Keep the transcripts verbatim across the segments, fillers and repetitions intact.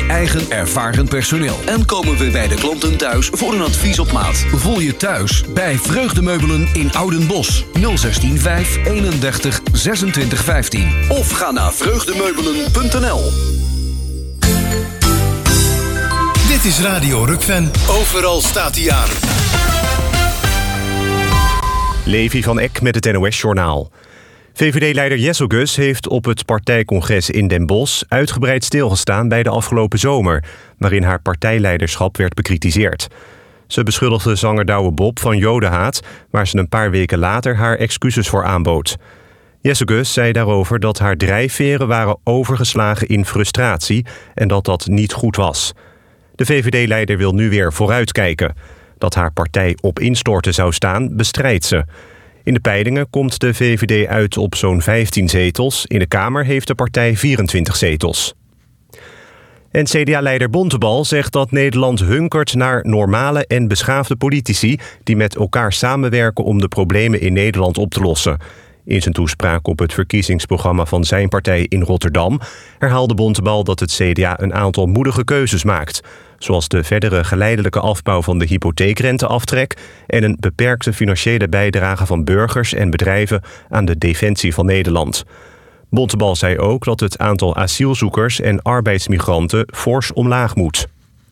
eigen ervaren personeel. En komen we bij de klanten thuis voor een advies op maat. Voel je thuis bij Vreugdemeubelen in Oudenbosch. nul zestien vijf eenendertig zesentwintig vijftien. Of ga naar vreugdemeubelen punt n l. Dit is Radio Rukven. Overal staat hij aan. Levi van Eck met het N O S-journaal. V V D-leider Jesselgus heeft op het partijcongres in Den Bosch uitgebreid stilgestaan bij de afgelopen zomer, waarin haar partijleiderschap werd bekritiseerd. Ze beschuldigde zanger Douwe Bob van jodenhaat, waar ze een paar weken later haar excuses voor aanbood. Jesselgus zei daarover dat haar drijfveren waren overgeslagen in frustratie en dat dat niet goed was. De V V D-leider wil nu weer vooruitkijken. Dat haar partij op instorten zou staan, bestrijdt ze. In de peilingen komt de V V D uit op zo'n vijftien zetels. In de Kamer heeft de partij vierentwintig zetels. En C D A-leider Bontebal zegt dat Nederland hunkert naar normale en beschaafde politici die met elkaar samenwerken om de problemen in Nederland op te lossen. In zijn toespraak op het verkiezingsprogramma van zijn partij in Rotterdam herhaalde Bontebal dat het C D A een aantal moedige keuzes maakt, zoals de verdere geleidelijke afbouw van de hypotheekrenteaftrek en een beperkte financiële bijdrage van burgers en bedrijven aan de defensie van Nederland. Bontebal zei ook dat het aantal asielzoekers en arbeidsmigranten fors omlaag moet.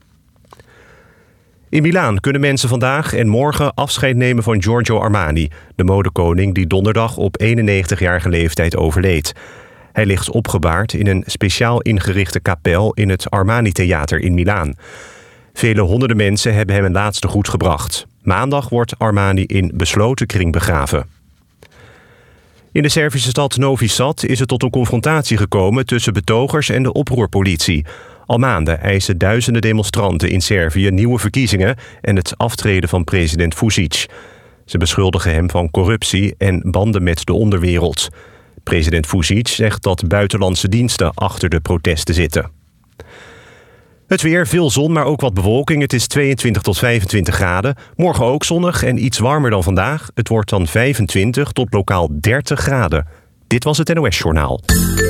In Milaan kunnen mensen vandaag en morgen afscheid nemen van Giorgio Armani, de modekoning die donderdag op eenennegentigjarige leeftijd overleed. Hij ligt opgebaard in een speciaal ingerichte kapel in het Armani-theater in Milaan. Vele honderden mensen hebben hem een laatste groet gebracht. Maandag wordt Armani in besloten kring begraven. In de Servische stad Novi Sad is het tot een confrontatie gekomen tussen betogers en de oproerpolitie. Al maanden eisen duizenden demonstranten in Servië nieuwe verkiezingen en het aftreden van president Vučić. Ze beschuldigen hem van corruptie en banden met de onderwereld. President Vučić zegt dat buitenlandse diensten achter de protesten zitten. Het weer, veel zon, maar ook wat bewolking. Het is tweeëntwintig tot vijfentwintig graden. Morgen ook zonnig en iets warmer dan vandaag. Het wordt dan vijfentwintig tot lokaal dertig graden. Dit was het N O S-journaal.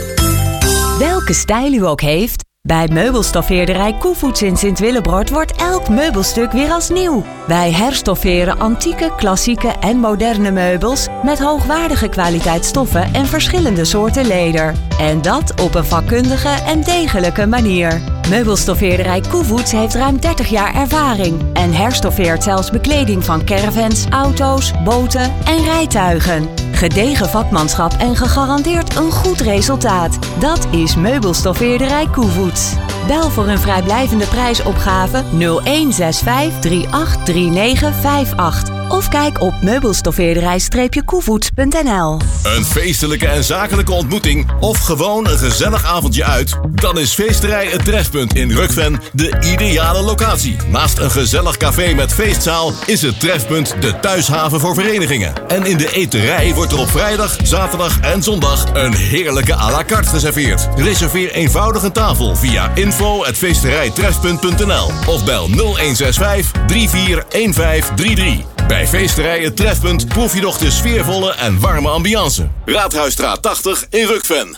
Welke stijl u ook heeft, bij meubelstoffeerderij Koevoets in Sint-Willebrord wordt elk meubelstuk weer als nieuw. Wij herstofferen antieke, klassieke en moderne meubels met hoogwaardige kwaliteitsstoffen en verschillende soorten leder. En dat op een vakkundige en degelijke manier. Meubelstoffeerderij Koevoets heeft ruim dertig jaar ervaring en herstoffeert zelfs bekleding van caravans, auto's, boten en rijtuigen. Gedegen vakmanschap en gegarandeerd een goed resultaat. Dat is Meubelstoffeerderij Koevoets. Bel voor een vrijblijvende prijsopgave nul een zes vijf drie acht drie negen vijf acht. Of kijk op meubelstoffeerderij koevoets punt n l. Een feestelijke en zakelijke ontmoeting of gewoon een gezellig avondje uit? Dan is Feesterij Het Trefpunt in Rukven de ideale locatie. Naast een gezellig café met feestzaal is het Trefpunt de thuishaven voor verenigingen. En in de eterij wordt er op vrijdag, zaterdag en zondag een heerlijke à la carte geserveerd. Reserveer eenvoudig een tafel via info at feesterijtrefpunt punt n l of bel nul een zes vijf drie vier een vijf drie drie. Bij Feesterij Het Trefpunt proef je nog de sfeervolle en warme ambiance. Raadhuisstraat tachtig in Rukven.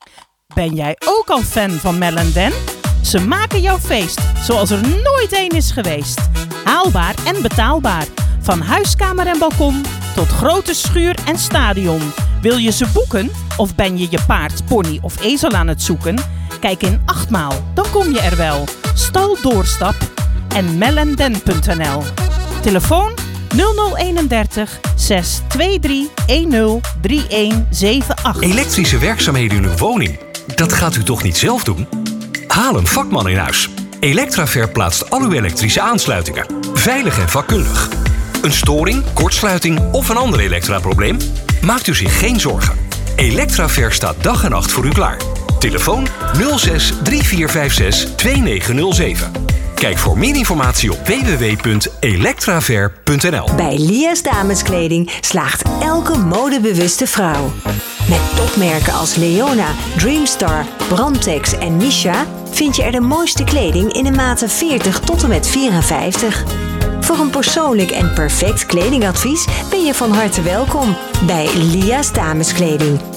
Ben jij ook al fan van Mel en Den? Ze maken jouw feest zoals er nooit één is geweest. Haalbaar en betaalbaar. Van huiskamer en balkon tot grote schuur en stadion. Wil je ze boeken? Of ben je je paard, pony of ezel aan het zoeken? Kijk in Achtmaal, dan kom je er wel. Stal Doorstap en melenden punt n l. Telefoon nul nul eenendertig zes twee drie een nul drie een zeven acht. Elektrische werkzaamheden in uw woning? Dat gaat u toch niet zelf doen? Haal een vakman in huis. Electraver plaatst al uw elektrische aansluitingen. Veilig en vakkundig. Een storing, kortsluiting of een ander elektraprobleem? Maakt u zich geen zorgen. Electraver staat dag en nacht voor u klaar. Telefoon nul zes drie vier vijf zes twee negen nul zeven. Kijk voor meer informatie op w w w punt electraver punt n l. Bij Lia's Dameskleding slaagt elke modebewuste vrouw. Met topmerken als Leona, Dreamstar, Brandtex en Misha vind je er de mooiste kleding in de maten veertig tot en met vierenvijftig. Voor een persoonlijk en perfect kledingadvies ben je van harte welkom bij Lia's Dameskleding.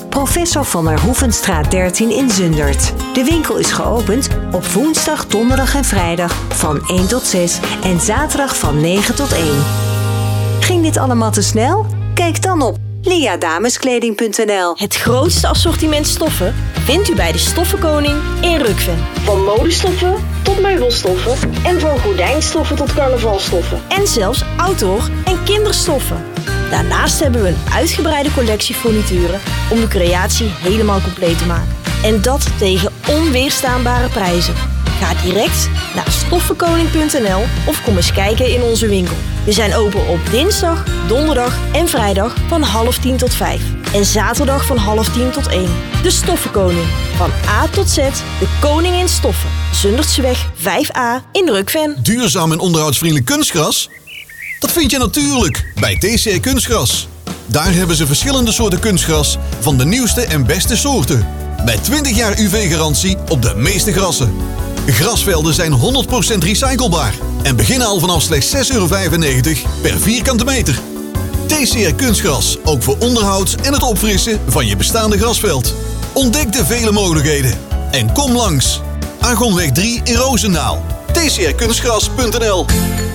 Professor van der Hoevenstraat dertien in Zundert. De winkel is geopend op woensdag, donderdag en vrijdag van één tot zes en zaterdag van negen tot één. Ging dit allemaal te snel? Kijk dan op leadameskleding punt n l. Het grootste assortiment stoffen vindt u bij de Stoffenkoning in Rukven. Van modestoffen tot meubelstoffen en van gordijnstoffen tot carnavalstoffen. En zelfs outdoor en kinderstoffen. Daarnaast hebben we een uitgebreide collectie furnituren om de creatie helemaal compleet te maken. En dat tegen onweerstaanbare prijzen. Ga direct naar stoffenkoning punt n l of kom eens kijken in onze winkel. We zijn open op dinsdag, donderdag en vrijdag van half tien tot vijf. En zaterdag van half tien tot één. De Stoffenkoning. Van A tot Z, de koning in stoffen. Zundertseweg vijf a in Rukven. Duurzaam en onderhoudsvriendelijk kunstgras? Dat vind je natuurlijk bij T C R Kunstgras. Daar hebben ze verschillende soorten kunstgras van de nieuwste en beste soorten. Met twintig jaar U V-garantie op de meeste grassen. Grasvelden zijn honderd procent recyclebaar en beginnen al vanaf slechts zes euro vijfennegentig per vierkante meter. T C R Kunstgras, ook voor onderhoud en het opfrissen van je bestaande grasveld. Ontdek de vele mogelijkheden en kom langs. Argonweg drie in Roosendaal. T C R kunstgras punt n l.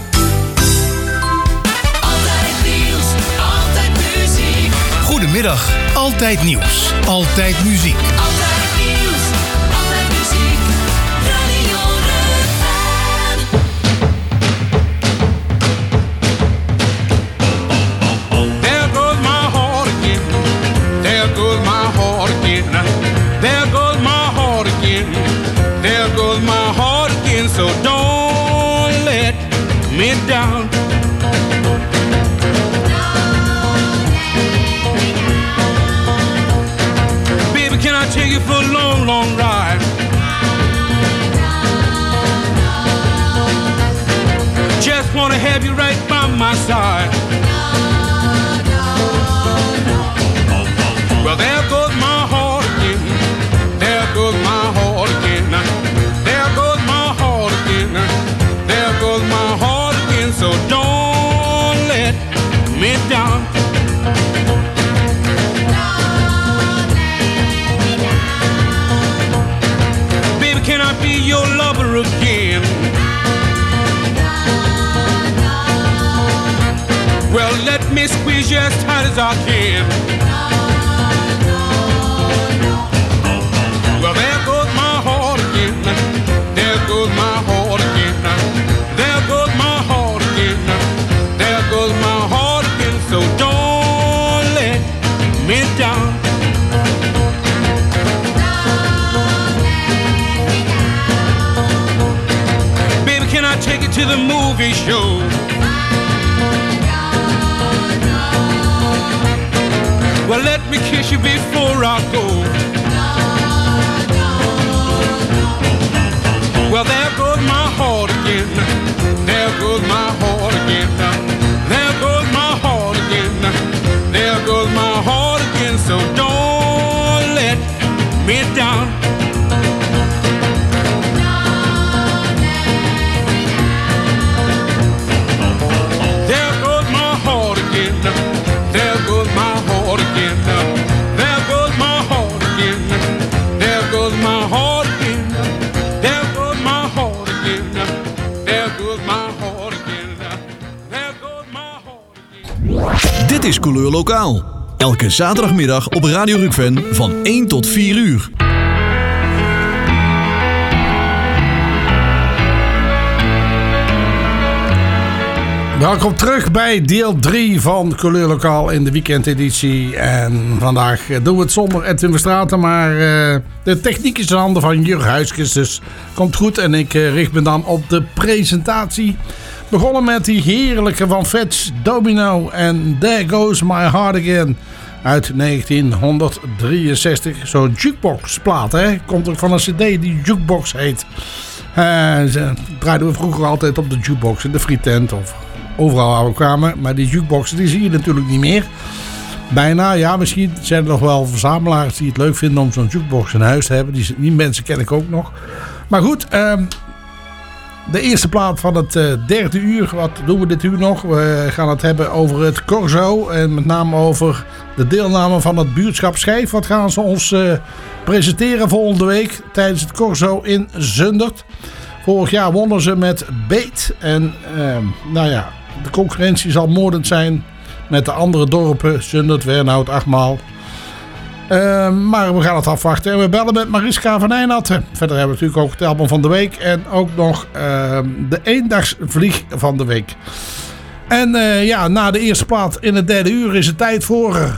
Goedemiddag, Altijd Nieuws, Altijd Muziek. Altijd nieuws, altijd muziek, Radio Rukven. There goes my heart again, there goes my heart again, there goes my heart again, there goes my heart again, so don't let me down. Take you for a long, long ride. Just wanna have you right by my side. Well, there goes my heart again. There goes my heart again. There goes my heart again. There goes my heart again. So don't let me down. Can I be your lover again? Well, let me squeeze you as tight as I can. Well, there goes my heart again. There goes my heart again. There goes my heart again. There goes my heart again. So don't let me down. Can I take you to the movie show? Well, let me kiss you before I go. Well, there goes my heart again. There goes my heart again. There goes my heart again. There goes my heart again. So don't let me down. There goes my heart again. There goes my heart again. There goes my heart again. There goes my heart again. There goes my heart again. There goes my heart again. Dit is Couleur Lokaal. Elke zaterdagmiddag op Radio Rukven van één tot vier uur. Welkom terug bij deel drie van Couleur Lokaal in de weekendeditie. En vandaag doen we het zonder Edwin Verstraeten, maar uh, de techniek is in handen van Jurgen Huiskes. Dus komt goed en ik uh, richt me dan op de presentatie. Begonnen met die heerlijke van Fats Domino en There Goes My Heart Again uit negentien drieënzestig. Zo'n jukebox plaat, hè. Komt ook van een cd die Jukebox heet. Uh, ze draaiden we vroeger altijd op de jukebox in de frietent of overal waar we kwamen. Maar die jukeboxen die zie je natuurlijk niet meer. Bijna, ja, misschien zijn er nog wel verzamelaars die het leuk vinden om zo'n jukebox in huis te hebben. Die, die mensen ken ik ook nog. Maar goed, uh, de eerste plaat van het uh, derde uur. Wat doen we dit uur nog? We gaan het hebben over het Corso. En met name over de deelname van het buurtschap Schijf. Wat gaan ze ons uh, presenteren volgende week tijdens het Corso in Zundert. Vorig jaar wonnen ze met Beet. En uh, nou ja, de concurrentie zal moordend zijn met de andere dorpen. Zundert, Wernhout, Achtmaal. Uh, maar we gaan het afwachten. En we bellen met Mariska van Eijnatten. Verder hebben we natuurlijk ook het album van de week. En ook nog uh, de eendagsvlieg van de week. En uh, ja, na de eerste plaat in het derde uur is het tijd voor... Uh,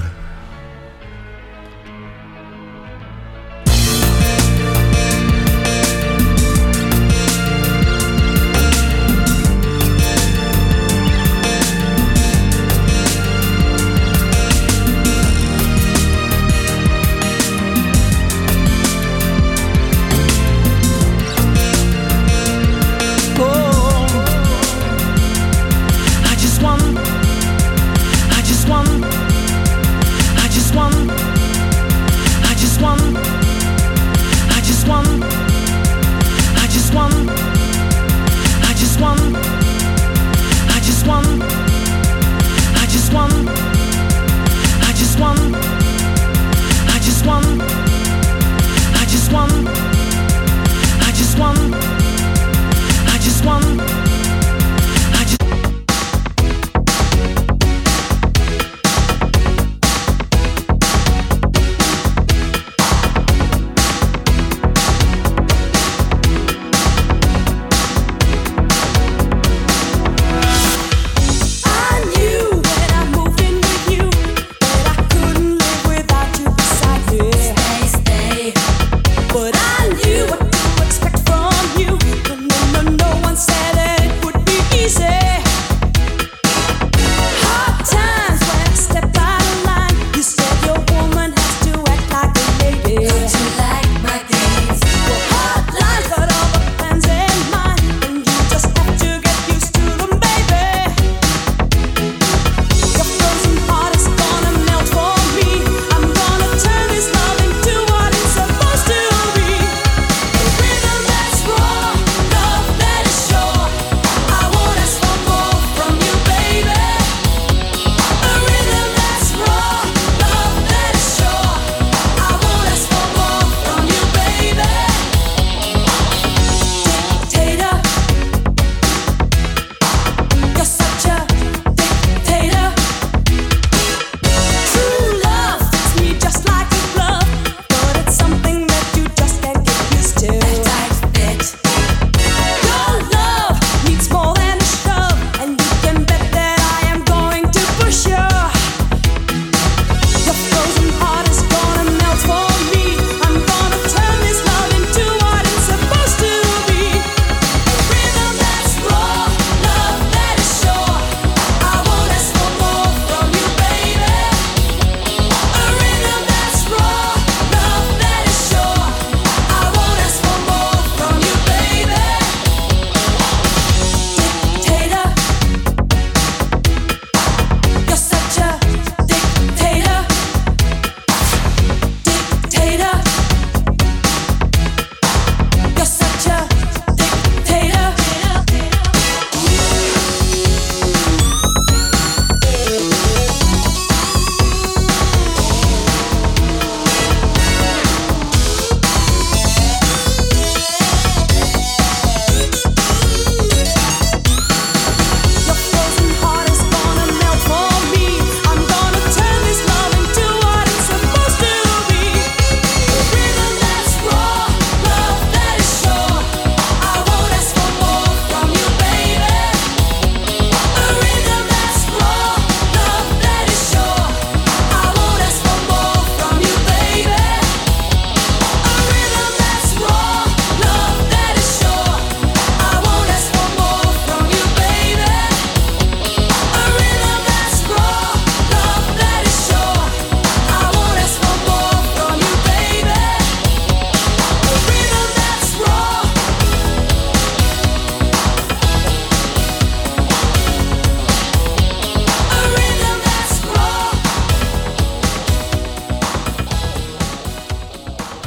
But I knew what to expect from you.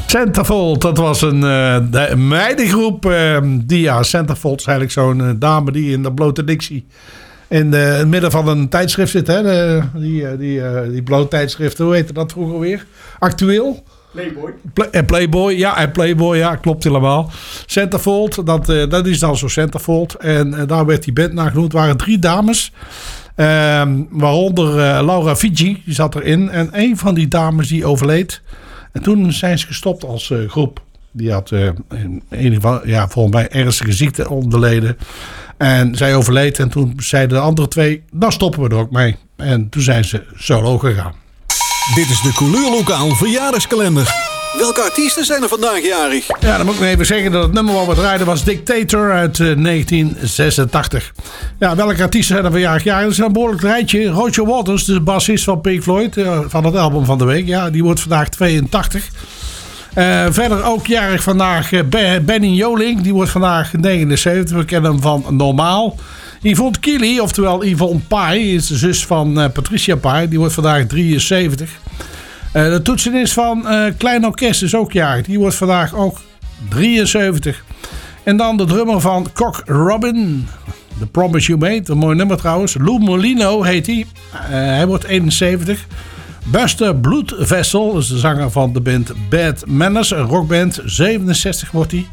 Centerfold, dat was een uh, de meidengroep. Uh, die, ja, Centerfold is eigenlijk zo'n uh, dame die in de blote dictie in, de, in het midden van een tijdschrift zit. Hè? De, die uh, die, uh, die blote tijdschrift, hoe heette dat vroeger weer? Actueel? Playboy. Play, Playboy, ja, en Playboy, ja, klopt helemaal. Centerfold, dat, uh, dat is dan zo Centerfold. En uh, daar werd die band naar genoemd. Het waren drie dames. Uh, waaronder uh, Laura Fiji, die zat erin. En een van die dames die overleed. En toen zijn ze gestopt als uh, groep. Die had uh, in ieder geval, ja, volgens mij ernstige ziekte onderleden. En zij overleed. En toen zeiden de andere twee, dan stoppen we er ook mee. En toen zijn ze solo gegaan. Dit is de Couleurlokaal verjaardagskalender. Welke artiesten zijn er vandaag jarig? Ja, dan moet ik nog even zeggen dat het nummer wat we draaiden was Dictator uit uh, negentien zesentachtig. Ja, welke artiesten zijn er vandaag jarig? Dat is een behoorlijk rijtje. Roger Waters, de bassist van Pink Floyd, uh, van het album van de week. Ja, die wordt vandaag tweeëntachtig. Uh, verder ook jarig vandaag uh, Benny Jolink, die wordt vandaag negenenzeventig. We kennen hem van Normaal. Yvonne Keely, oftewel Yvonne Pai, is de zus van uh, Patricia Pai. Die wordt vandaag drieënzeventig. Uh, de toetsenist van uh, Klein Orkest is ook jarig. Die wordt vandaag ook drieënzeventig. En dan de drummer van Cock Robin. The Promise You Made. Een mooi nummer trouwens. Lou Molino heet hij. Uh, hij wordt eenenzeventig. Buster Bloedvessel is de zanger van de band Bad Manners. Een rockband. zevenenzestig wordt hij.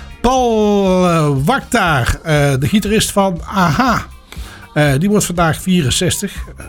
Paul uh, Wakhtar, uh, de gitarist van Aha. Uh, die wordt vandaag vierenzestig. Uh,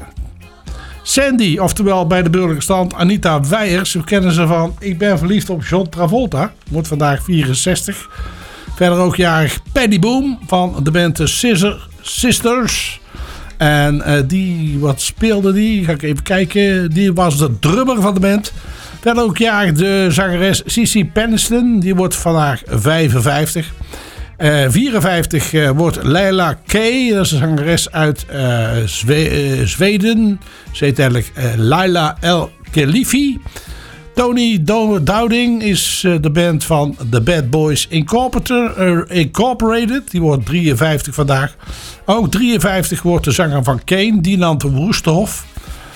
Sandy, oftewel bij de burgerlijke stand Anita Weijers. We kennen ze van Ik ben verliefd op John Travolta. Wordt vandaag vierenzestig. Verder ook jarig Paddy Boom van de band Scissor Sisters. En uh, die, wat speelde die? Ga ik even kijken. Die was de drummer van de band. Verder ook jarig de zangeres Cici Peniston. Die wordt vandaag vijfenvijftig. Uh, vierenvijftig uh, wordt Leila K. Dat is een zangeres uit uh, Zwe- uh, Zweden. Ze heet eigenlijk uh, Laila El Khelifi. Tony Do- Dowding is uh, de band van The Bad Boys Incorporated. Uh, Incorporated. Die wordt drieënvijftig vandaag. Ook drieënvijftig wordt de zanger van Kane, Dinant Woesthoff.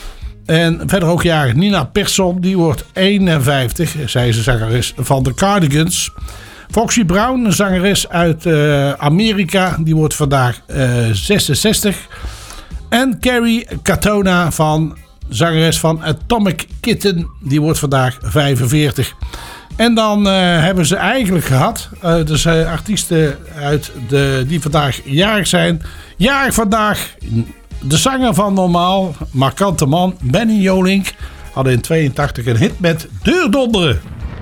En verder ook jarig Nina Persson. Die wordt eenenvijftig. Zij is de zangeres van The Cardigans. Foxy Brown, een zangeres uit uh, Amerika, die wordt vandaag uh, zesenzestig. En Carrie Katona, van, zangeres van Atomic Kitten, die wordt vandaag vijfenveertig. En dan uh, hebben ze eigenlijk gehad, uh, dus uh, artiesten uit de, die vandaag jarig zijn. Jarig vandaag de zanger van Normaal, markante man, Benny Jolink, hadden in tweeëntachtig een hit met Deurdonderen.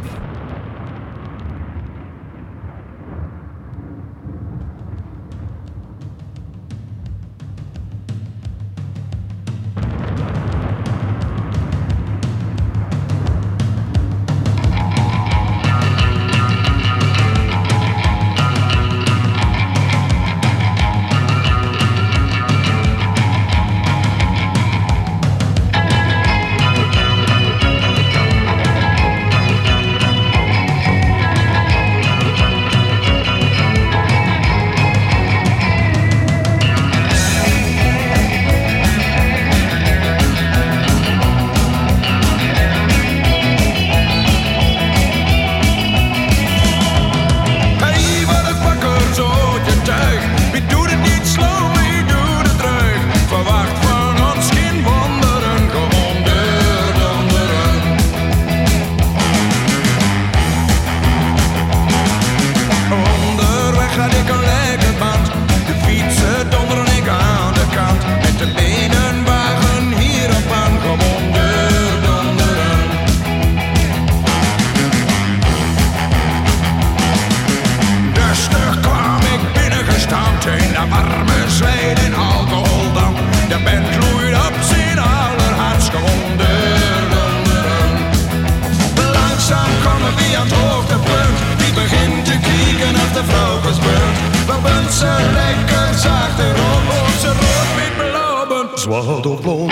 Zwart of blond.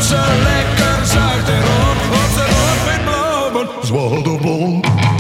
ze lekker zacht en rond. Op ze rood met blauwen, zwaluwblond.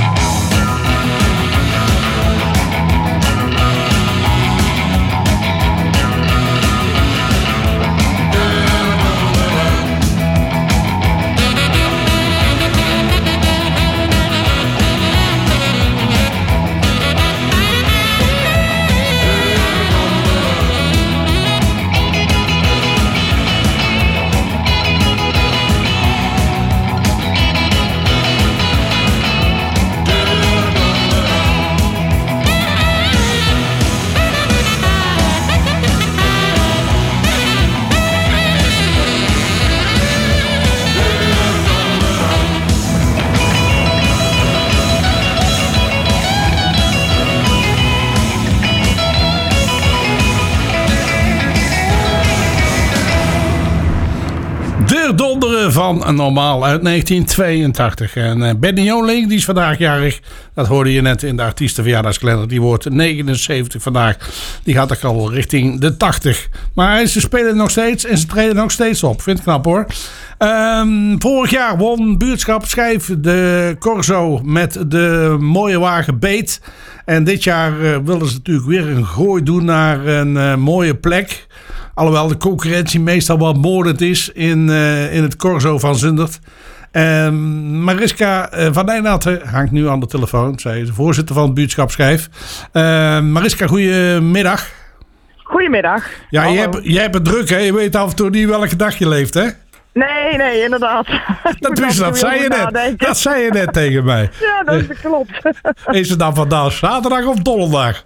Donderen van Normaal uit negentien tweeëntachtig. En uh, Benny Joling, die is vandaag jarig. Dat hoorde je net in de artiestenverjaardagskalender. Die wordt negenenzeventig vandaag. Die gaat ook al richting de tachtig. Maar ze spelen nog steeds en ze treden nog steeds op. Vind ik knap hoor. Um, vorig jaar won Buurtschap Schijf de Corso met de mooie wagen Beet. En dit jaar uh, willen ze natuurlijk weer een gooi doen naar een uh, mooie plek. Alhoewel de concurrentie meestal wel moordend is in, uh, in het Corso van Zundert. Um, Mariska uh, van Nijnatten hangt nu aan de telefoon. Zij is de voorzitter van het Buurtschap Schijf. Uh, Mariska, goedemiddag. Goedemiddag. Ja, jij hebt, jij hebt het druk, hè? Je weet af en toe niet welke dag je leeft, hè? Nee, nee, inderdaad. Dat, wist, dat, zei je net. dat zei je net tegen mij. Ja, dat is, klopt. Is het dan vandaag zaterdag of donderdag?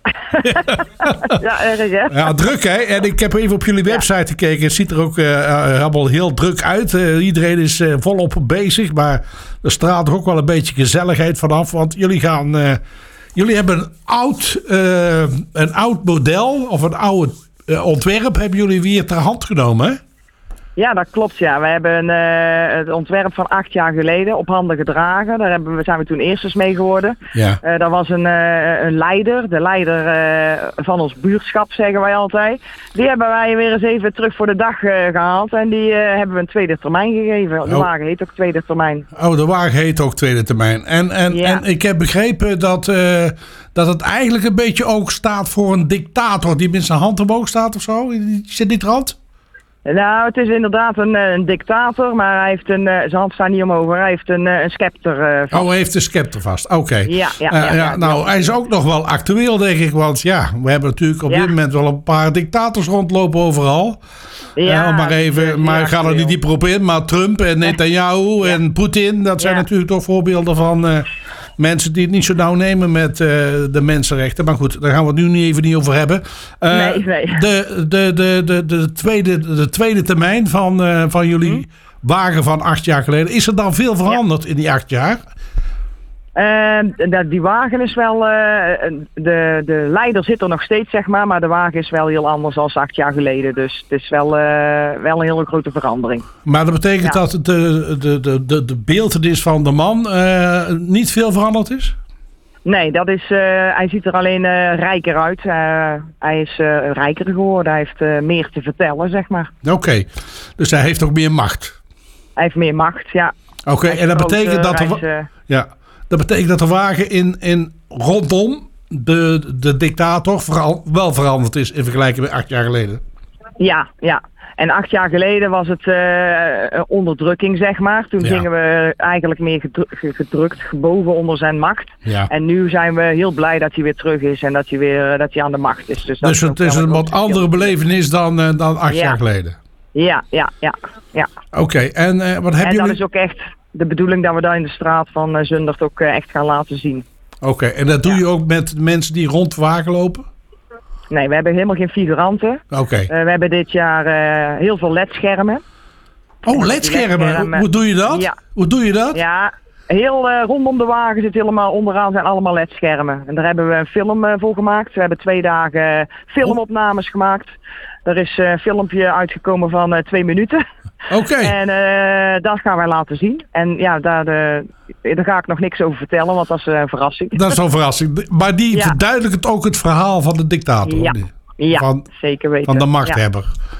Ja, erg hè? Ja, druk hè. En ik heb even op jullie website ja. gekeken. Het ziet er ook uh, allemaal heel druk uit. Uh, iedereen is uh, volop bezig. Maar er straalt er ook wel een beetje gezelligheid vanaf. Want jullie gaan... Uh, jullie hebben een oud, uh, een oud model of een oude uh, ontwerp hebben jullie weer ter hand genomen, hè? Ja, dat klopt ja. We hebben uh, het ontwerp van acht jaar geleden op handen gedragen. Daar hebben we, zijn we toen eersters mee geworden. Ja. Uh, dat was een, uh, een leider, de leider uh, van ons buurtschap zeggen wij altijd. Die hebben wij weer eens even terug voor de dag uh, gehaald. En die uh, hebben we een tweede termijn gegeven. De oh. wagen heet ook tweede termijn. Oh, de wagen heet ook tweede termijn. En, en, ja. en ik heb begrepen dat, uh, dat het eigenlijk een beetje ook staat voor een dictator die met zijn hand omhoog staat of zo. Zit die trant? Nou, het is inderdaad een, een dictator, maar hij heeft een, zijn hand staat niet omhoog, hij heeft een, een scepter uh, vast. Oh, hij heeft een scepter vast, oké. Okay. Ja, ja, uh, ja, ja, ja. Nou, hij is ook nog wel actueel, denk ik, want ja, we hebben natuurlijk op ja. dit moment wel een paar dictators rondlopen overal. Ja, uh, maar even, maar ik ga er niet dieper op in, maar Trump en Netanyahu ja. en Poetin, dat zijn ja. natuurlijk toch voorbeelden van... Uh, mensen die het niet zo nauw nemen met uh, de mensenrechten. Maar goed, daar gaan we het nu niet even niet over hebben. Uh, nee, nee. De, de, de, de, de, tweede, de tweede termijn van, uh, van jullie hm? wagen van acht jaar geleden. Is er dan veel veranderd ja. in die acht jaar? Uh, die wagen is wel... Uh, de, de leider zit er nog steeds, zeg maar. Maar de wagen is wel heel anders dan acht jaar geleden. Dus het is wel, uh, wel een hele grote verandering. Maar dat betekent ja. dat de, de, de, de, de beeltenis van de man uh, niet veel veranderd is? Nee, dat is, uh, hij ziet er alleen uh, rijker uit. Uh, hij is uh, rijker geworden. Hij heeft uh, meer te vertellen, zeg maar. Oké, okay. Dus hij heeft ook meer macht? Hij heeft meer macht, ja. Oké, okay. En dat betekent uh, dat... Reis, uh, ja. Dat betekent dat de wagen in, in rondom de, de dictator vooral wel veranderd is in vergelijking met acht jaar geleden. Ja, ja. En acht jaar geleden was het uh, onderdrukking, zeg maar. Toen ja. gingen we eigenlijk meer gedru- gedrukt, gebogen onder zijn macht. Ja. En nu zijn we heel blij dat hij weer terug is en dat hij weer dat hij aan de macht is. Dus, dat dus is het is een wat andere belevenis dan, uh, dan acht ja. jaar geleden? Ja, ja, ja. ja. Oké, okay. en uh, wat hebben jullie... En dat is ook echt... de bedoeling dat we daar in de straat van uh, Zundert ook uh, echt gaan laten zien. Oké, okay, en dat doe ja. je ook met mensen die rond de wagen lopen? Nee, we hebben helemaal geen figuranten. Oké. Okay. Uh, we hebben dit jaar uh, heel veel ledschermen. Oh, ledschermen? Hoe, hoe doe je dat? Ja. Hoe doe je dat? Ja, heel uh, rondom de wagen zit helemaal onderaan zijn allemaal ledschermen. En daar hebben we een film uh, voor gemaakt. We hebben twee dagen uh, filmopnames oh. gemaakt. Er is uh, een filmpje uitgekomen van uh, twee minuten. Oké. Okay. En uh, dat gaan wij laten zien. En ja, daar, de, daar ga ik nog niks over vertellen, want dat is een verrassing. Dat is een verrassing. Maar die ja. verduidelijkt ook het verhaal van de dictator. Ja, ja van, zeker weten. Van de machthebber.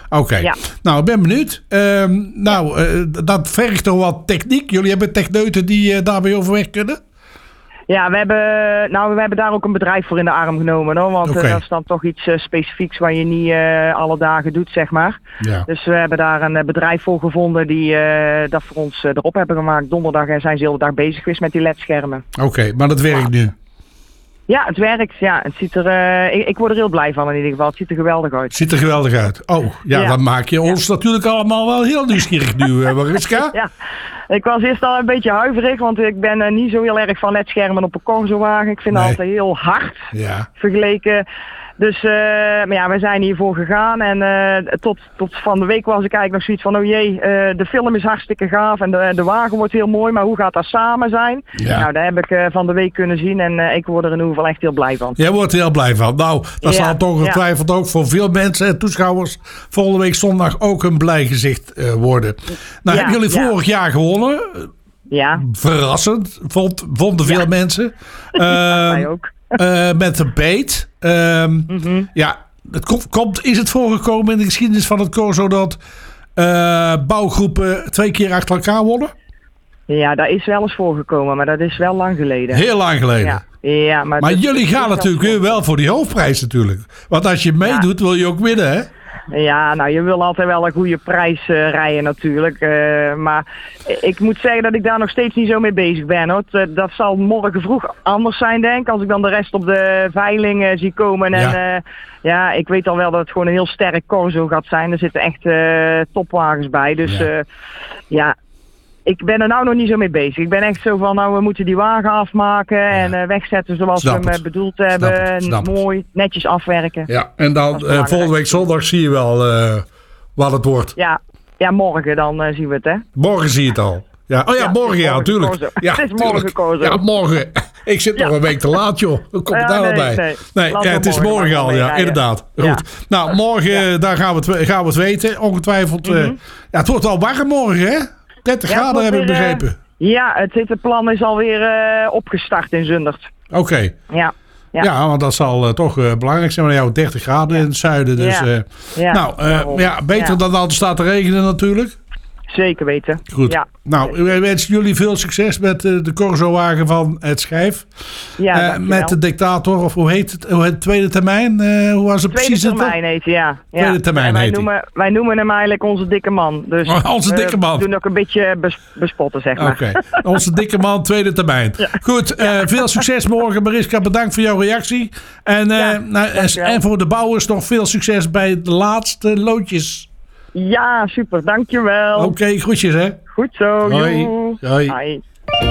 Oké, okay. ja. Nou, ik ben benieuwd. Uh, nou, uh, dat vergt toch wat techniek. Jullie hebben techneuten die uh, daarbij overweg kunnen? Ja, we hebben, nou, we hebben daar ook een bedrijf voor in de arm genomen. Hoor, want okay. uh, dat is dan toch iets uh, specifieks wat je niet uh, alle dagen doet, zeg maar. Ja. Dus we hebben daar een uh, bedrijf voor gevonden die uh, dat voor ons uh, erop hebben gemaakt. Donderdag uh, zijn ze heel de dag bezig geweest met die L E D-schermen. Oké, okay, maar dat werkt ja. nu? Ja, het werkt. Ja, het ziet er, uh, ik, ik word er heel blij van in ieder geval. Het ziet er geweldig uit. Het ziet er geweldig uit. Oh, ja, ja. dan maak je ons ja. natuurlijk allemaal wel heel nieuwsgierig nu, uh, Mariska. Ja, ik was eerst al een beetje huiverig, want ik ben uh, niet zo heel erg van L E D-schermen op een Corso-wagen. Ik vind nee. dat altijd heel hard ja. vergeleken. Dus, uh, maar ja, we zijn hiervoor gegaan en uh, tot, tot van de week was ik eigenlijk nog zoiets van, oh jee, uh, de film is hartstikke gaaf en de, de wagen wordt heel mooi, maar hoe gaat dat samen zijn? Ja. Nou, dat heb ik uh, van de week kunnen zien en uh, ik word er in ieder geval echt heel blij van. Jij wordt er heel blij van. Nou, dat ja. zal toch getwijfeld ja. ook voor veel mensen en toeschouwers volgende week zondag ook een blij gezicht uh, worden. Nou, ja, hebben jullie ja. vorig jaar gewonnen? Ja. Verrassend, vond, vonden veel ja. mensen. Uh, Wij ook. Uh, met een beet. Um, mm-hmm. Ja, het komt, komt, is het voorgekomen in de geschiedenis van het Corso dat uh, bouwgroepen twee keer achter elkaar wonnen? Ja, dat is wel eens voorgekomen, maar dat is wel lang geleden. Heel lang geleden. Ja, ja, maar maar jullie gaan natuurlijk weer wel voor die hoofdprijs natuurlijk. Want als je meedoet, ja. wil je ook winnen, hè? Ja, nou, je wil altijd wel een goede prijs uh, rijden natuurlijk. Uh, maar ik moet zeggen dat ik daar nog steeds niet zo mee bezig ben. Hoor. Dat, dat zal morgen vroeg anders zijn, denk ik. Als ik dan de rest op de veiling uh, zie komen. En ja. Uh, ja, ik weet al wel dat het gewoon een heel sterk Corso gaat zijn. Er zitten echt uh, topwagens bij. Dus ja. Uh, ja. Ik ben er nou nog niet zo mee bezig. Ik ben echt zo van, nou, we moeten die wagen afmaken ja. en uh, wegzetten zoals Snap we hem bedoeld hebben. Snap het. Snap Mooi, het. netjes afwerken. Ja, en dan uh, volgende week zondag zie je wel uh, wat het wordt. Ja, ja morgen dan uh, zien we het, hè. Morgen zie je het al. Ja. Oh ja, ja morgen, ja, natuurlijk. Ja, het is morgen gekozen. Ja, morgen. Ik zit ja. nog een week te laat, joh. Hoe komt het daar al bij? Nee, nee ja, het is morgen al, ja, inderdaad. Goed. Ja. Nou, morgen, ja. daar gaan we, het, gaan we het weten. Ongetwijfeld. Mm-hmm. Uh, ja, het wordt wel warm morgen, hè? dertig ja, graden heb ik begrepen. Uh, ja, het hiteplan is alweer uh, opgestart in Zundert. Oké. Okay. Ja. Ja. ja, want dat zal uh, toch uh, belangrijk zijn. Maar jou dertig graden ja. in het zuiden. Dus, ja. Uh, ja. Nou, uh, ja, beter ja. dan altijd staat te regenen natuurlijk. Zeker weten. Goed. Ja. Nou, wij wensen jullie veel succes met uh, de Corso-wagen van het Schijf. Ja, uh, met de dictator, of hoe heet het? Hoe heet het tweede termijn? Uh, hoe was het tweede precies? Tweede termijn heet hij, ja. Tweede ja. termijn wij heet noemen, wij noemen hem eigenlijk onze dikke man. Dus oh, onze dikke man. We doen ook een beetje bes, bespotten, zeg maar. Oké, okay. Onze dikke man, tweede termijn. Ja. Goed, uh, veel succes morgen. Mariska, bedankt voor jouw reactie. En, uh, ja, nou, en voor de bouwers nog veel succes bij de laatste loodjes. Ja, super. Dankjewel. Oké, okay, groetjes hè. Goed zo. Hoi. Hoi. Hoi.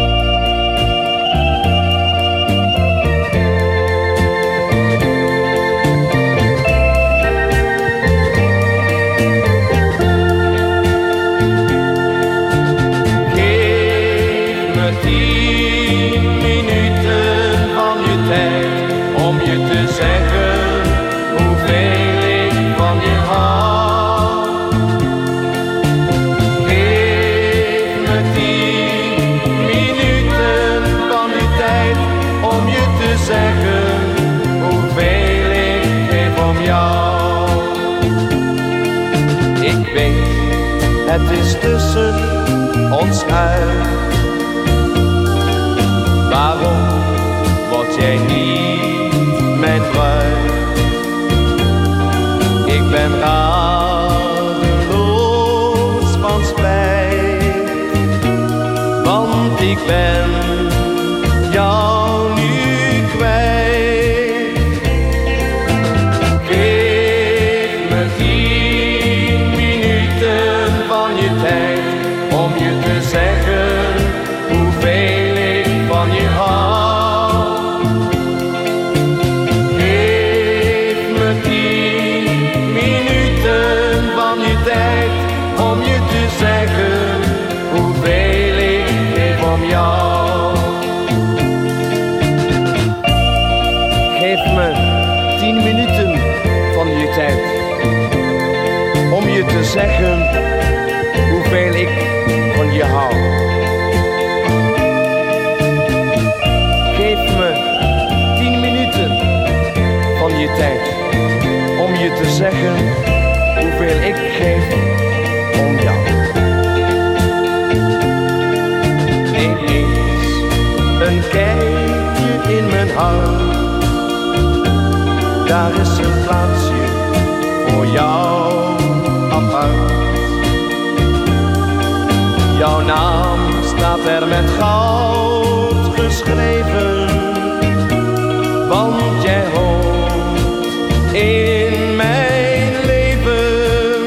Geef me tien minuten van je tijd om je te zeggen hoeveel ik van je hou. Zeggen hoeveel ik geef om jou. Ik weet, het is tussen ons uit. Waarom word jij niet mijn bruid? Ik ben radeloos van spijt, want ik ben jou. Zeggen hoeveel ik van je hou. Geef me tien minuten van je tijd om je te zeggen hoeveel ik geef om jou. Geef me tien minuten van je tijd om je te zeggen hoeveel ik van je hou. Geef me tien minuten van je tijd om je te zeggen hoeveel ik in mijn hart. Daar is een plaatsje voor jou apart. Jouw naam staat er met goud geschreven, want jij hoort in mijn leven.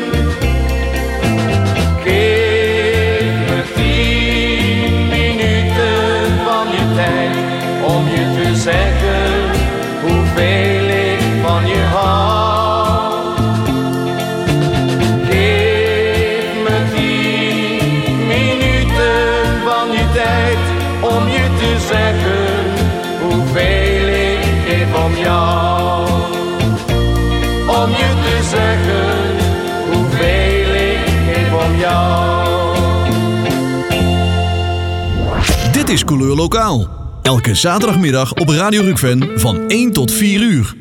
Geef me tien minuten van je tijd om je te zeggen hoeveel ik van je hou. Geef me tien minuten van je tijd om je te zeggen hoeveel ik geef om jou. Om je te zeggen hoeveel ik geef om jou. Dit is Couleur Lokaal. Elke zaterdagmiddag op Radio Rockven van één tot vier uur.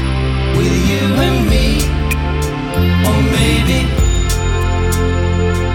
with you and me, or maybe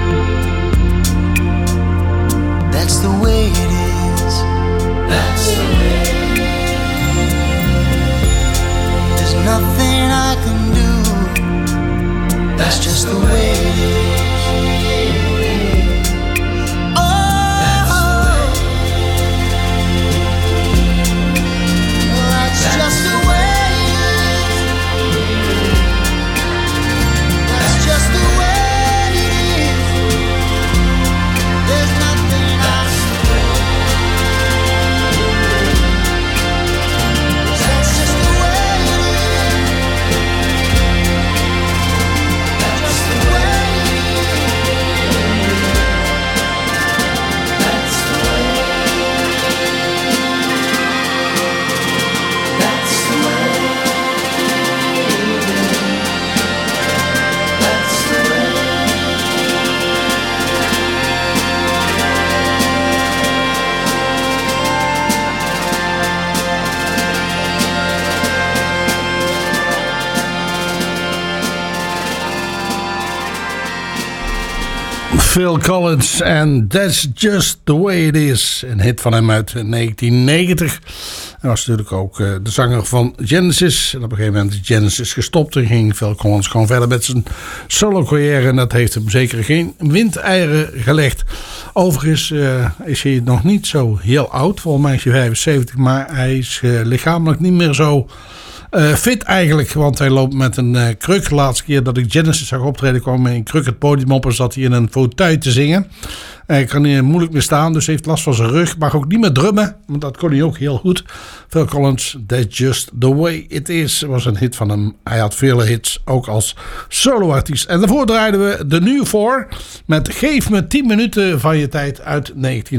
Phil Collins en That's Just The Way It Is. Een hit van hem uit negentien negentig. Hij was natuurlijk ook uh, de zanger van Genesis. En op een gegeven moment is Genesis gestopt en ging Phil Collins gewoon verder met zijn solo carrière. En dat heeft hem zeker geen windeieren gelegd. Overigens uh, is hij nog niet zo heel oud. Volgens mij is hij vijfenzeventig. Maar hij is uh, lichamelijk niet meer zo Uh, fit eigenlijk, want hij loopt met een uh, kruk. De laatste keer dat ik Genesis zag optreden kwam hij in kruk het podium op en zat hij in een fauteuil te zingen. Hij kan hier moeilijk meer staan, dus heeft last van zijn rug. Mag ook niet meer drummen, want dat kon hij ook heel goed. Phil Collins, That's Just The Way It Is, was een hit van hem. Hij had vele hits, ook als soloartiest. En daarvoor draaiden we de New Four met Geef me tien minuten van je tijd uit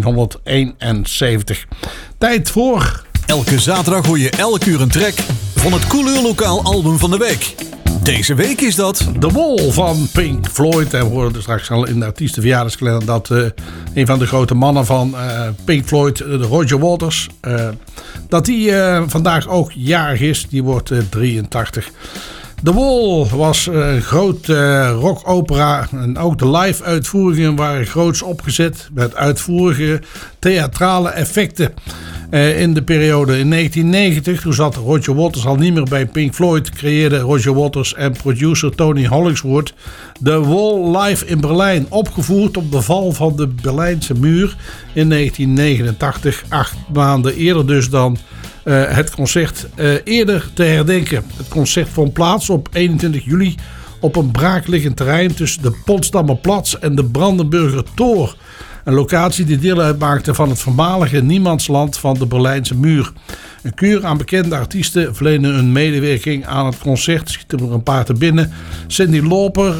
negentienhonderdeenenzeventig. Tijd voor... Elke zaterdag hoor je elk uur een track van het Couleurlokaal album van de week. Deze week is dat The Wall van Pink Floyd. En we hoorden straks al in de artiestenverjaardagskalender dat uh, een van de grote mannen van uh, Pink Floyd, uh, Roger Waters, uh, dat die uh, vandaag ook jarig is. Die wordt uh, drieëntachtig. The Wall was een groot uh, rockopera en ook de live uitvoeringen waren groots opgezet met uitvoerige theatrale effecten. Uh, in de periode in negentien negentig, toen zat Roger Waters al niet meer bij Pink Floyd, creëerde Roger Waters en producer Tony Hollingsworth The Wall live in Berlijn, opgevoerd op de val van de Berlijnse muur in negentien negenentachtig, acht maanden eerder dus dan Uh, het concert uh, eerder te herdenken. Het concert vond plaats op eenentwintig juli op een braakliggend terrein tussen de Potsdamerplatz en de Brandenburger Tor. Een locatie die deel uitmaakte van het voormalige niemandsland van de Berlijnse muur. Een kuur aan bekende artiesten verlenen een medewerking aan het concert. Schieten er een paar te binnen. Cyndi Lauper.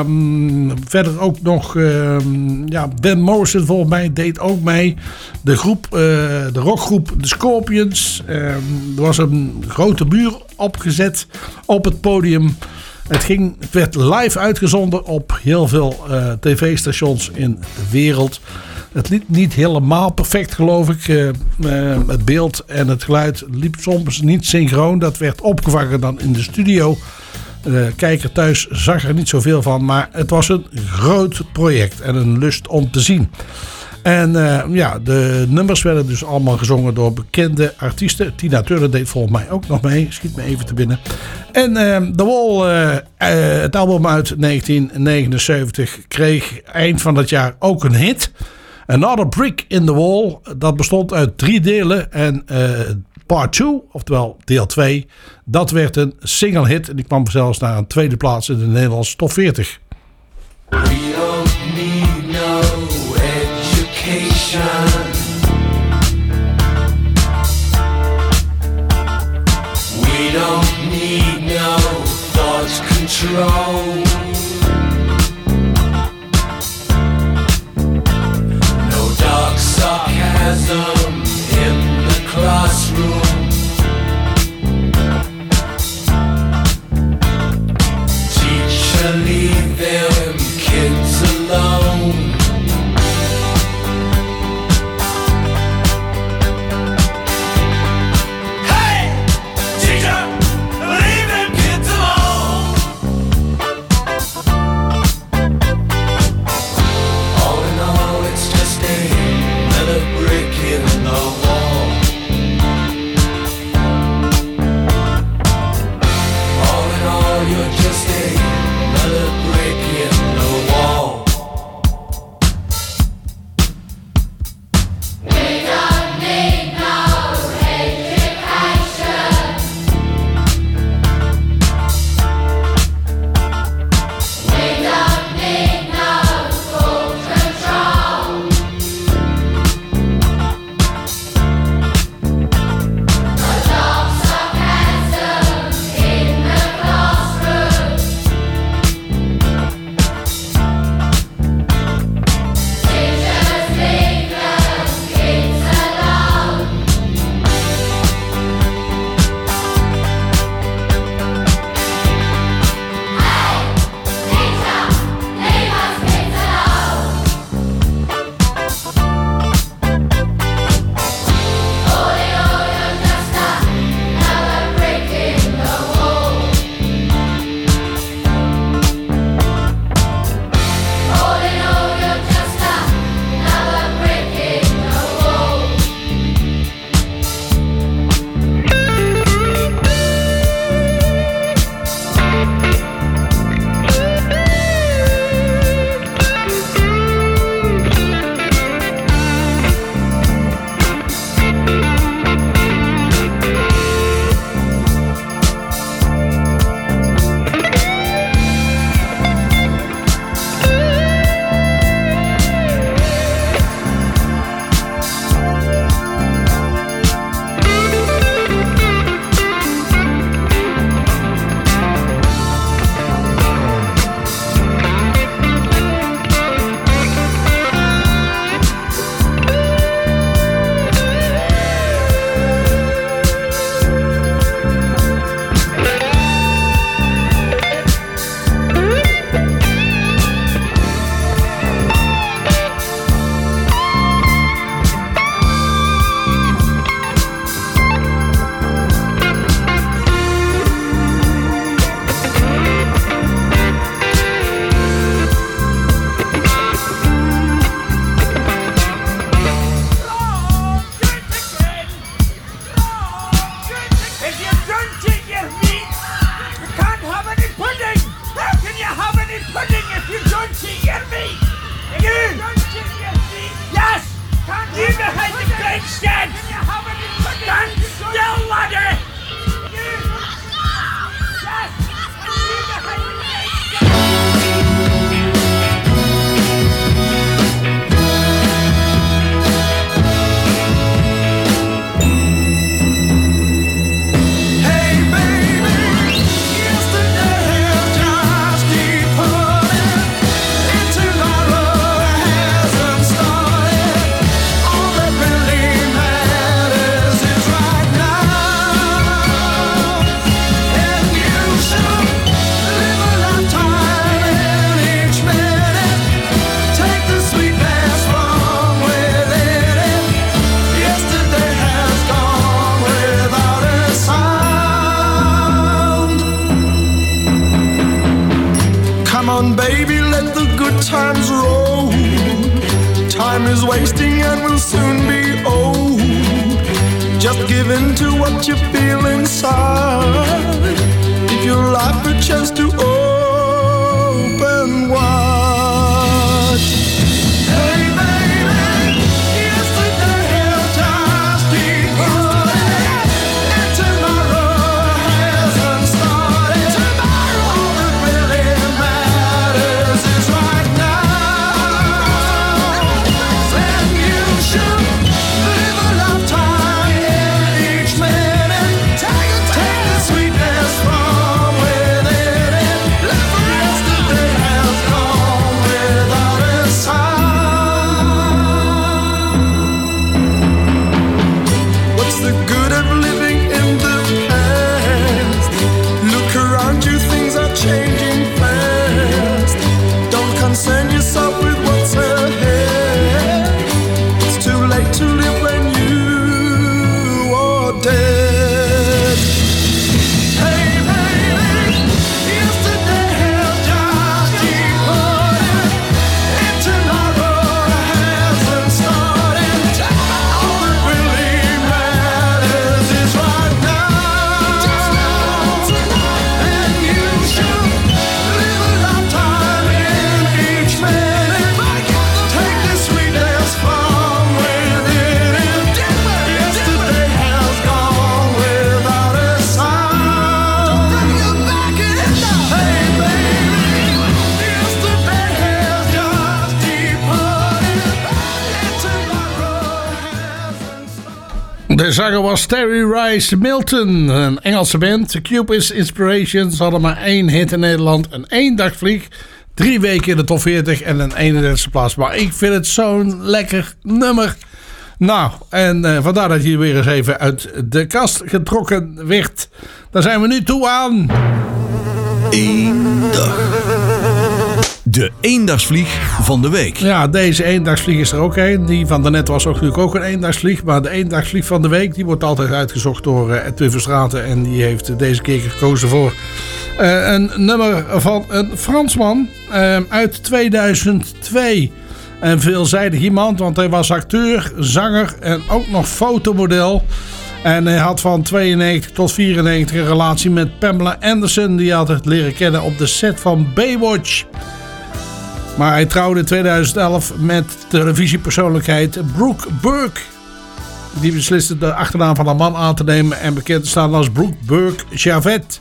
Um, verder ook nog um, ja, Ben Morrison volgens mij deed ook mee. De groep, uh, de rockgroep The Scorpions. Um, er was een grote muur opgezet op het podium. Het, ging, het werd live uitgezonden op heel veel uh, tv-stations in de wereld. Het liep niet helemaal perfect, geloof ik. Uh, uh, het beeld en het geluid liep soms niet synchroon. Dat werd opgevangen dan in de studio. De kijker thuis zag er niet zoveel van. Maar het was een groot project en een lust om te zien. En uh, ja, de nummers werden dus allemaal gezongen door bekende artiesten. Tina Turner deed volgens mij ook nog mee. Schiet me even te binnen. En uh, The Wall, uh, uh, het album uit negentien negenenzeventig, kreeg eind van dat jaar ook een hit. Another Brick in the Wall. Dat bestond uit drie delen. En uh, part twee, oftewel deel twee, dat werd een single hit. En die kwam zelfs naar een tweede plaats in de Nederlandse top veertig. We don't need no education. We don't need no thought control. No dark sarcasm in the classroom. Teacher, leave them kids alone. Hey, teacher, leave them kids alone. All in all, it's just another brick in on, baby, let the good times roll. Time is wasting and will soon be old. Just give in to what you feel inside. Give your life a chance to open wide. Hey baby, yesterday has just departed, and tomorrow hasn't started. Tomorrow, all that really matters is right now. And you should live a lifetime in each minute. Take, take the sweetness from within it. Live for yesterday has gone without a sign. What's the good of living in the past? Look around you, things are changing fast. Don't concern yourself with what's ahead. It's too late to live when you are dead. Hey baby, yesterday has just departed, and tomorrow hasn't started. All that really matters is right now. And you should live a lifetime in each minute. Take the sweetness from within it. Yesterday has gone without a sign. Hey baby, yesterday has just departed, and tomorrow hasn't started. De zanger was Terry Rice Milton, een Engelse band. The Cubist Inspirations hadden maar één hit in Nederland. Een eendagsvlieg, drie weken in de top veertig en een eenendertigste plaats. Maar ik vind het zo'n lekker nummer. Nou, en uh, vandaar dat hij weer eens even uit de kast getrokken werd. Daar zijn we nu toe aan. Eén dag. De eendagsvlieg van de week. Ja, deze eendagsvlieg is er ook een. Die van daarnet was ook natuurlijk ook een eendagsvlieg. Maar de eendagsvlieg van de week, die wordt altijd uitgezocht door uh, Edwin Verstraeten. En die heeft deze keer gekozen voor uh, een nummer van een Fransman uh, uit tweeduizend twee. Een veelzijdig iemand, want hij was acteur, zanger en ook nog fotomodel. En hij had van tweeënnegentig tot vierennegentig een relatie met Pamela Anderson. Die had het leren kennen op de set van Baywatch. Maar hij trouwde in tweeduizend elf met televisiepersoonlijkheid Brooke Burke. Die besliste de achternaam van haar man aan te nemen en bekend te staan als Brooke Burke Javed.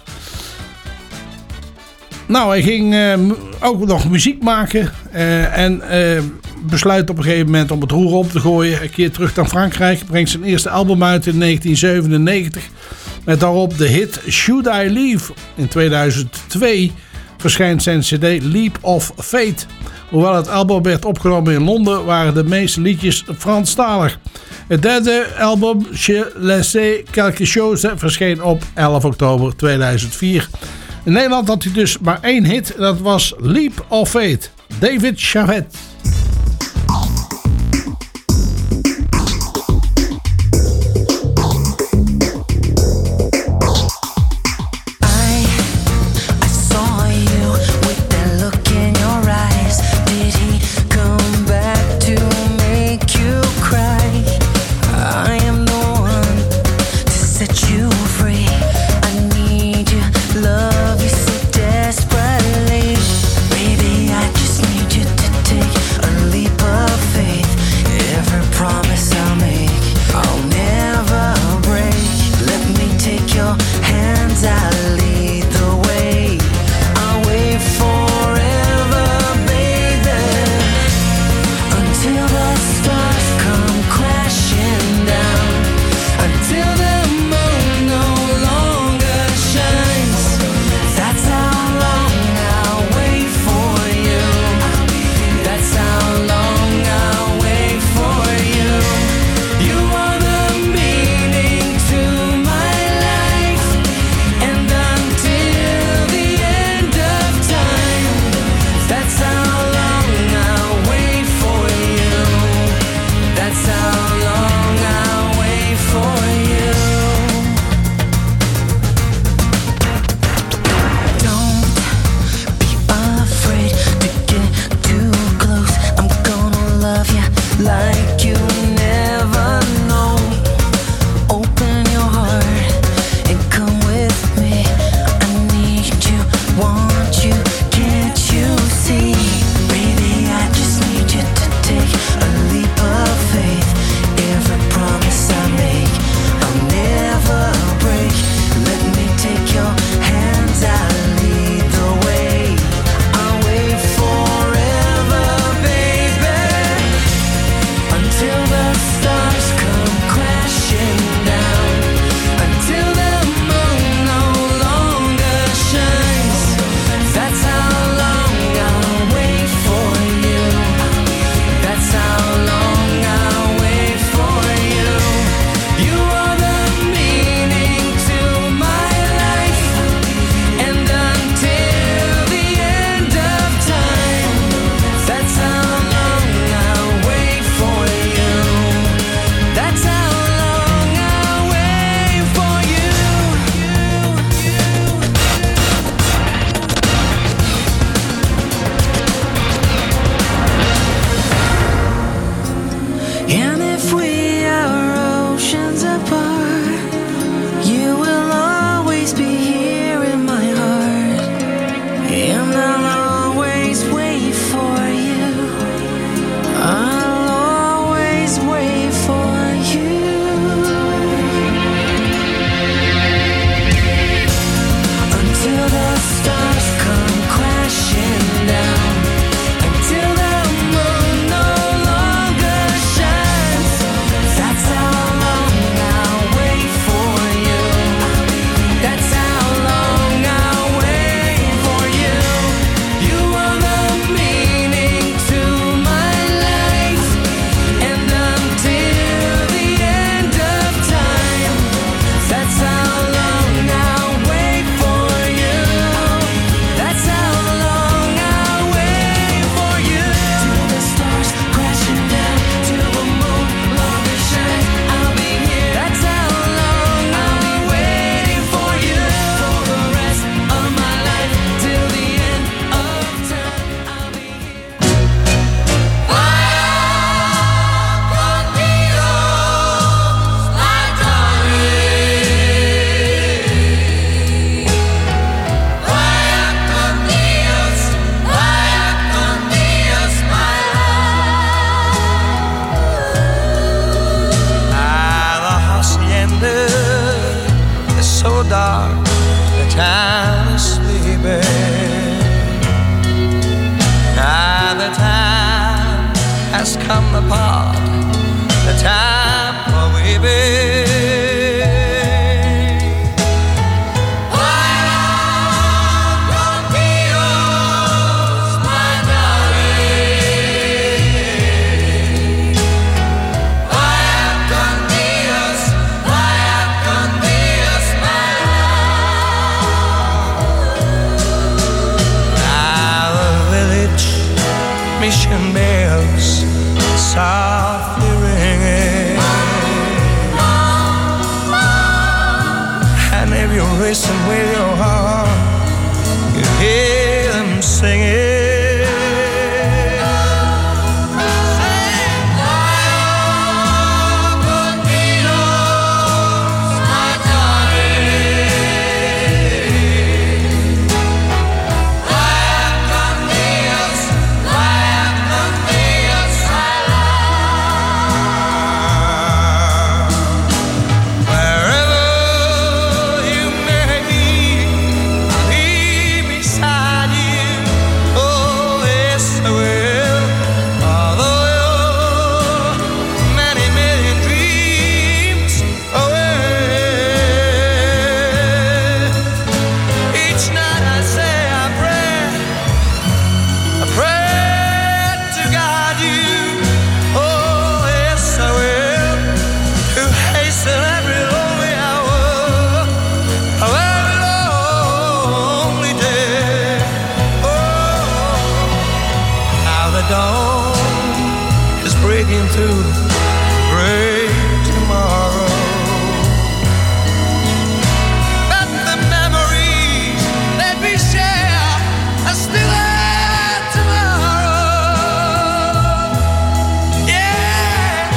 Nou, hij ging uh, ook nog muziek maken uh, en uh, besluit op een gegeven moment om het roer op te gooien. Een keer terug naar Frankrijk, brengt zijn eerste album uit in negentien zevenennegentig. Met daarop de hit Should I Leave. In tweeduizend twee verschijnt zijn cd Leap of Fate. Hoewel het album werd opgenomen in Londen, waren de meeste liedjes Franstalig. Het derde album, Je laissais quelque chose, verscheen op elf oktober tweeduizend vier. In Nederland had hij dus maar één hit, en dat was Leap of Fate. David Javed. Love you so desperately. Baby, I just need you to take And if we are oceans apart, you will always be here in my heart. And I'll always wait for you. I'll always wait for you. Until the stars come crashing down. Until the moon no longer shines. That's how long I'll wait for you. That's how long I'll wait for you. You are the meaning to my life. And until the end of time, that's how long I'll wait for you. That's how long I'll wait for you. Till the stars crashing down, till the moon longer shines, I'll be here. That's how long I'll be waiting for you. For the rest of my life, till the end of time, I'll be here. Ah, the hacienda is so dark, the town is sleeping. Ah, the time has come apart, the time for weeping. Now the village mission bells softly ringing. And if you listen with your heart, you hear them singing. Wherever you may be, I'll be beside you. Oh, yes, I will. Although you're many million dreams away, each night I say I pray, I pray to guide you. Oh, yes, I will. To hasten every lonely hour of every lonely day. Oh, how the dawn is breaking through great tomorrow. But the memories that we share are still there tomorrow. Yeah.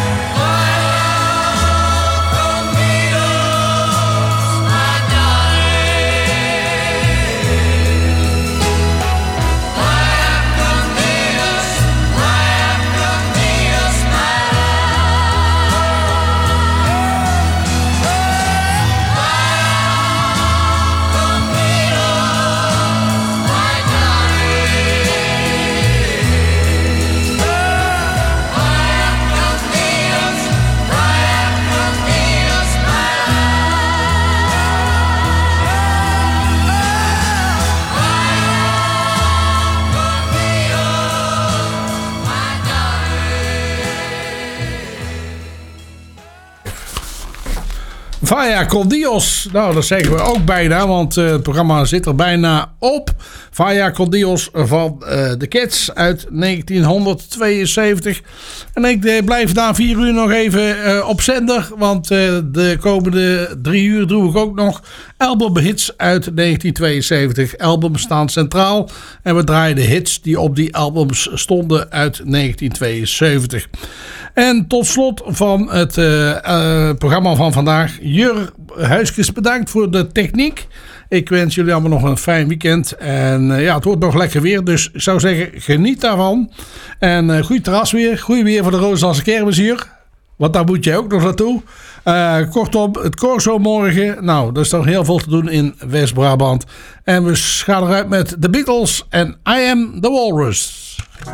Vaya con Dios. Nou, dat zeggen we ook bijna, want uh, het programma zit er bijna op. Vaya con Dios van uh, The Kids uit negentienhonderdtweeënzeventig. En ik uh, blijf na vier uur nog even uh, op zender, want uh, de komende drie uur doe ik ook nog albumhits uit negentien tweeënzeventig. Albums staan centraal en we draaien de hits die op die albums stonden uit negentien tweeënzeventig. En tot slot van het uh, uh, programma van vandaag. Jur Huiskes, bedankt voor de techniek. Ik wens jullie allemaal nog een fijn weekend. En uh, ja, het wordt nog lekker weer. Dus ik zou zeggen, geniet daarvan. En uh, goed terras weer. Goed weer voor de Rooslandse Kermis hier. Want daar moet je ook nog naartoe. Uh, kortom, het Corso morgen. Nou, er is nog heel veel te doen in West-Brabant. En we gaan eruit met The Beatles en I Am The Walrus.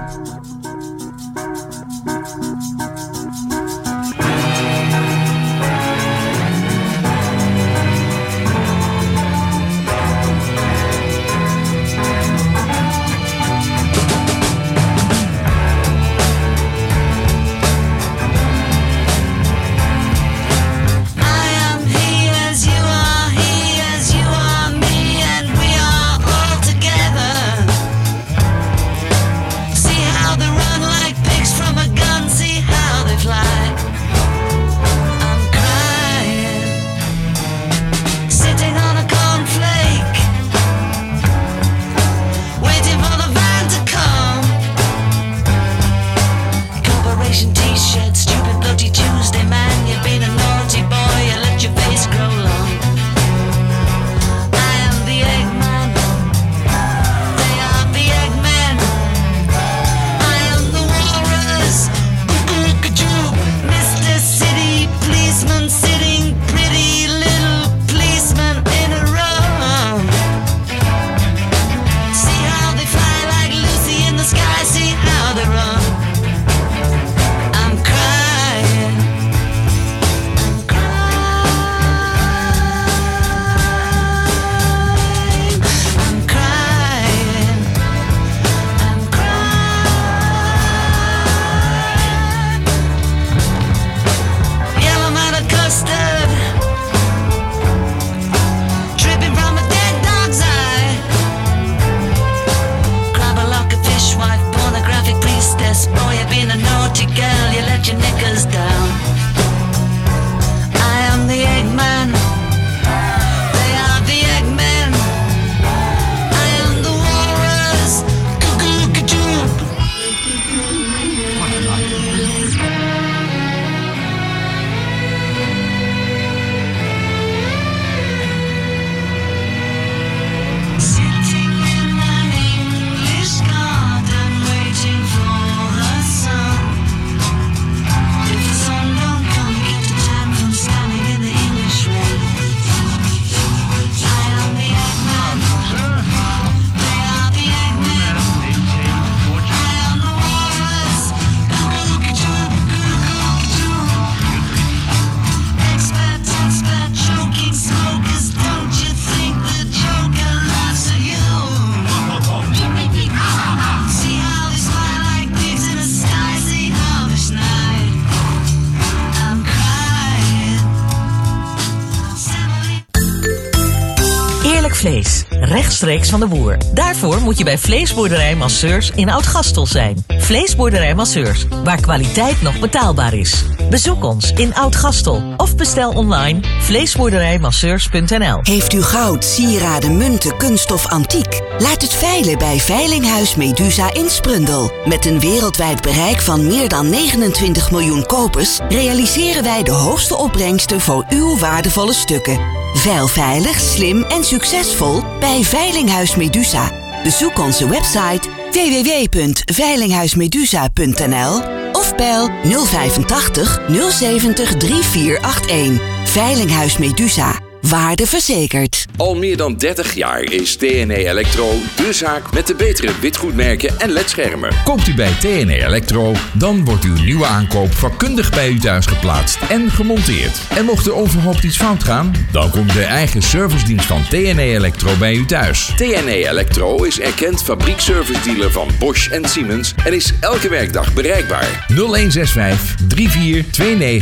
vlees, rechtstreeks van de boer. Daarvoor moet je bij Vleesboerderij Masseurs in Oud-Gastel zijn. Vleesboerderij Masseurs, waar kwaliteit nog betaalbaar is. Bezoek ons in Oud-Gastel of bestel online vleesboerderijmasseurs punt n l. Heeft u goud, sieraden, munten, kunststof, antiek? Laat het veilen bij Veilinghuis Medusa in Sprundel. Met een wereldwijd bereik van meer dan negenentwintig miljoen kopers realiseren wij de hoogste opbrengsten voor uw waardevolle stukken. Veil veilig, slim en succesvol bij Veilinghuis Medusa. Bezoek onze website w w w punt veilinghuismedusa punt n l of bel nul vijfentachtig nul zeventig drieënveertig achtendertig. Veilinghuis Medusa. Waarde verzekerd. Al meer dan dertig jaar is T N E Electro de zaak met de betere witgoedmerken en ledschermen. Koopt u bij T N E Electro, dan wordt uw nieuwe aankoop vakkundig bij u thuis geplaatst en gemonteerd. En mocht er onverhoopt iets fout gaan, dan komt de eigen servicedienst van T N E Electro bij u thuis. T N E Electro is erkend fabriekservice-dealer van Bosch en Siemens en is elke werkdag bereikbaar. nul een zes vijf drie vier twee negen